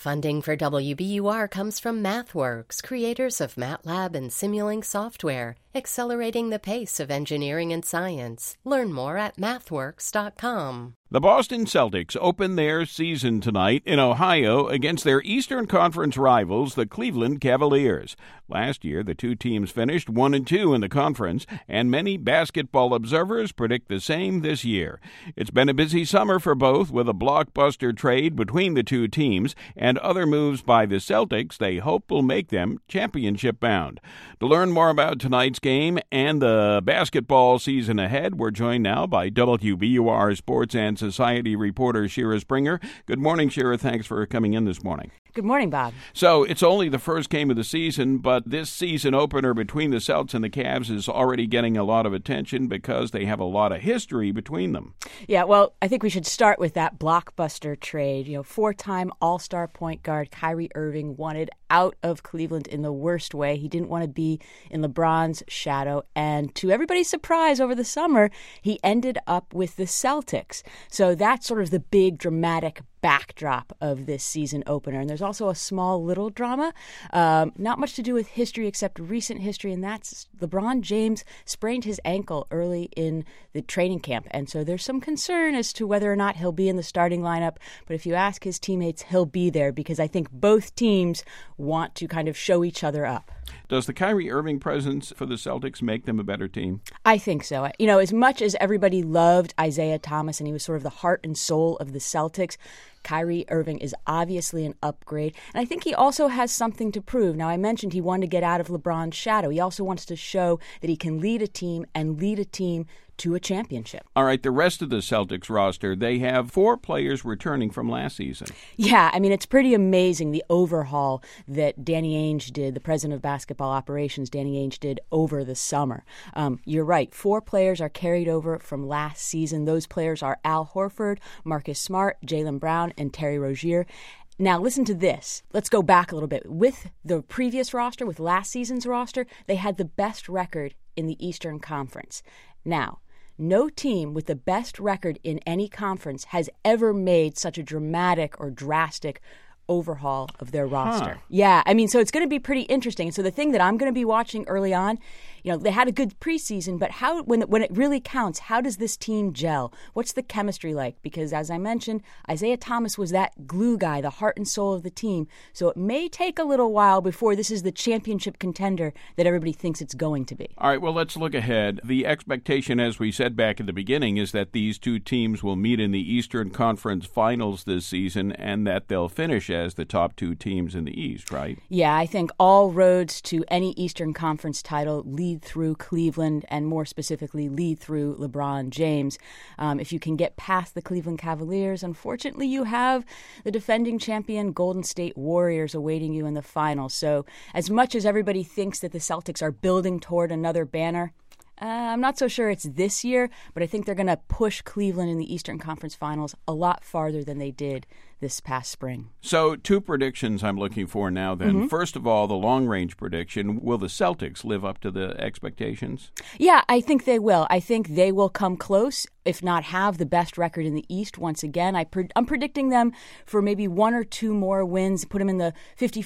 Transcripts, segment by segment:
Funding for WBUR comes from MathWorks, creators of MATLAB and Simulink software, accelerating the pace of engineering and science. Learn more at mathworks.com. The Boston Celtics open their season tonight in Ohio against their Eastern Conference rivals, the Cleveland Cavaliers. Last year, the two teams finished 1-2 in the conference, and many basketball observers predict the same this year. It's been a busy summer for both, with a blockbuster trade between the two teams and other moves by the Celtics they hope will make them championship-bound. To learn more about tonight's game and the basketball season ahead, we're joined now by WBUR Sports and Society reporter Shira Springer. Good morning, Shira. Thanks for coming in this morning. Good morning, Bob. So it's only the first game of the season, but this season opener between the Celts and the Cavs is already getting a lot of attention because they have a lot of history between them. Yeah, well, I think we should start with that blockbuster trade. You know, four-time All-Star point guard Kyrie Irving wanted out of Cleveland in the worst way. He didn't want to be in LeBron's shadow, and to everybody's surprise over the summer, he ended up with the Celtics. So that's sort of the big dramatic backdrop of this season opener. And there's also a small little drama, not much to do with history except recent history, and that's LeBron James sprained his ankle early in the training camp. And so there's some concern as to whether or not he'll be in the starting lineup. But if you ask his teammates, he'll be there because I think both teams want to kind of show each other up. Does the Kyrie Irving presence for the Celtics make them a better team? I think so. You know, as much as everybody loved Isaiah Thomas and he was sort of the heart and soul of the Celtics, Kyrie Irving is obviously an upgrade. And I think he also has something to prove. Now, I mentioned he wanted to get out of LeBron's shadow. He also wants to show that he can lead a team and lead a team to a championship. All right, the rest of the Celtics roster, they have 4 players returning from last season. Yeah, I mean, it's pretty amazing the overhaul that Danny Ainge did, the president of basketball operations, Danny Ainge did over the summer. You're right, 4 players are carried over from last season. Those players are Al Horford, Marcus Smart, Jaylen Brown, and Terry Rozier. Now, listen to this. Let's go back a little bit. With the previous roster, with last season's roster, they had the best record in the Eastern Conference. Now, no team with the best record in any conference has ever made such a dramatic or drastic overhaul of their roster. Yeah, I mean, so it's going to be pretty interesting. And so the thing that I'm going to be watching early on, you know, they had a good preseason, but how when it really counts, how does this team gel? What's the chemistry like? Because as I mentioned, Isaiah Thomas was that glue guy, the heart and soul of the team. So it may take a little while before this is the championship contender that everybody thinks it's going to be. All right, well, let's look ahead. The expectation, as we said back at the beginning, is that these two teams will meet in the Eastern Conference Finals this season and that they'll finish as the top 2 teams in the East, right? Yeah, I think all roads to any Eastern Conference title lead through Cleveland and more specifically lead through LeBron James. If you can get past the Cleveland Cavaliers, unfortunately you have the defending champion Golden State Warriors awaiting you in the finals. So as much as everybody thinks that the Celtics are building toward another banner, I'm not so sure it's this year, but I think they're going to push Cleveland in the Eastern Conference Finals a lot farther than they did this past spring. So 2 predictions I'm looking for now then. First of all, the long-range prediction. Will the Celtics live up to the expectations? Yeah, I think they will. I think they will come close, if not have the best record in the East once again. I'm predicting them for maybe 1 or 2 more wins, put them in the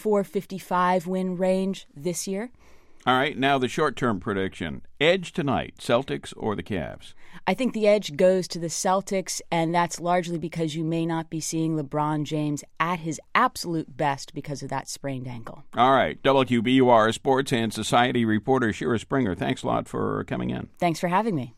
54-55 win range this year. All right, now the short-term prediction. Edge tonight, Celtics or the Cavs? I think the edge goes to the Celtics, and that's largely because you may not be seeing LeBron James at his absolute best because of that sprained ankle. All right, WBUR Sports and Society reporter Shira Springer, thanks a lot for coming in. Thanks for having me.